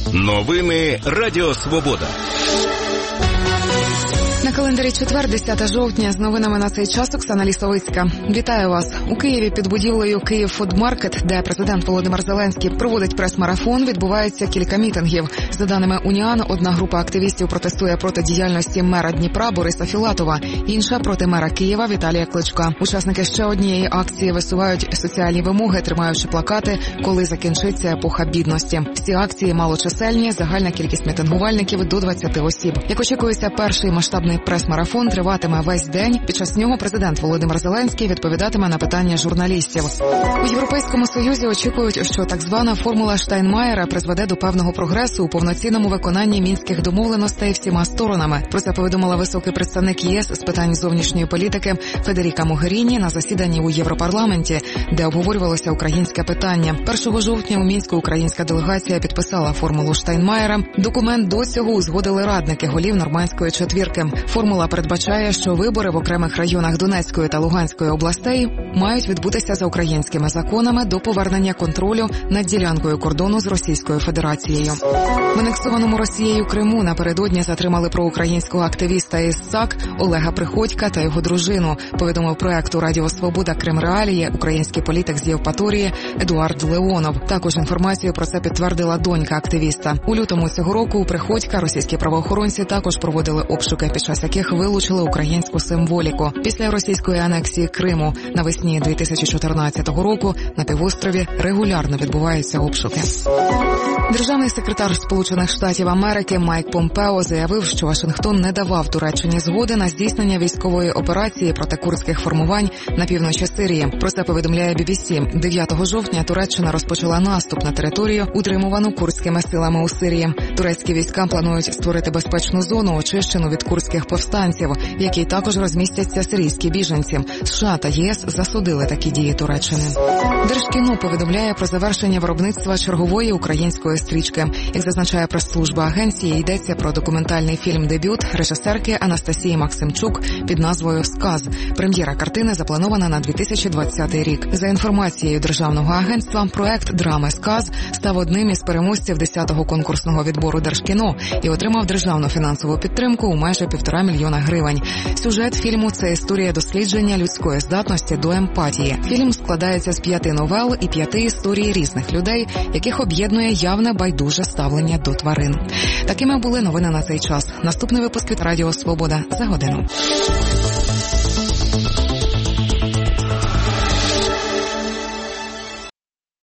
Новини Радіо Свобода. На календарі четвер, 10 жовтня. З новинами на цей час Оксана Лісовицька. Вітаю вас. У Києві під будівлею «Київ Фудмаркет», де президент Володимир Зеленський проводить прес-марафон, відбувається кілька мітингів. За даними Уніан, одна група активістів протестує проти діяльності мера Дніпра Бориса Філатова, інша проти мера Києва Віталія Кличка. Учасники ще однієї акції висувають соціальні вимоги, тримаючи плакати «Коли закінчиться епоха бідності». Всі акції малочисельні, загальна кількість мітингувальників до 20 осіб. Як очікується, перший масштабний прес-марафон триватиме весь день. Під час нього президент Володимир Зеленський відповідатиме на питання журналістів. У Європейському Союзі очікують, що так звана формула Штайнмаєра призведе до певного прогресу у повноцінному виконанні мінських домовленостей всіма сторонами. Про це повідомила високий представник ЄС з питань зовнішньої політики Федеріка Могеріні на засіданні у Європарламенті, де обговорювалося українське питання. 1 жовтня у Мінську українська делегація підписала формулу Штайнмаєра. Документ до цього узгодили радники голів нормандської четвірки. Формула передбачає, що вибори в окремих районах Донецької та Луганської областей мають відбутися за українськими законами до повернення контролю над ділянкою кордону з Російською Федерацією. В анексованому Росією Криму напередодні затримали проукраїнського активіста із САК Олега Приходька та його дружину, повідомив проекту «Радіо Свобода. Крим-реалії» український політик з Євпаторії Едуард Леонов. Також інформацію про це підтвердила донька активіста. У лютому цього року у Приходька російські правоохоронці також проводили обшуки, під час яких вилучили українську символіку. Після російської анексії Криму навесні 2014 року на півострові регулярно відбуваються обшуки. Державний секретар Сполучених Штатів Америки Майк Помпео заявив, що Вашингтон не давав Туреччині згоди на здійснення військової операції проти курдських формувань на півночі Сирії. Про це повідомляє BBC. 9 жовтня Туреччина розпочала наступ на територію, утримувану курдськими силами у Сирії. Турецькі війська планують створити безпечну зону, очищену від курдських повстанців, в якій також розмістяться сирійські біженці. США та ЄС засудили такі дії Туреччини. Держкіно повідомляє про завершення виробництва чергової української стрічки. Як зазначає прес-служба агенції, йдеться про документальний фільм-дебют режисерки Анастасії Максимчук під назвою «Сказ». Прем'єра картини запланована на 2020 рік. За інформацією Державного агентства, проект драми «Сказ» став одним із переможців 10-го конкурсного відбору Держкіно і отримав державну фінансову підтримку у майже 1,5 мільйона гривень. Сюжет фільму – це історія дослідження людської здатності до емпатії. Фільм складається з 5 новел і 5 історій різних людей, яких об'єднує явне байдуже ставлення до тварин. Такими були новини на цей час. Наступний випуск від Радіо Свобода за годину.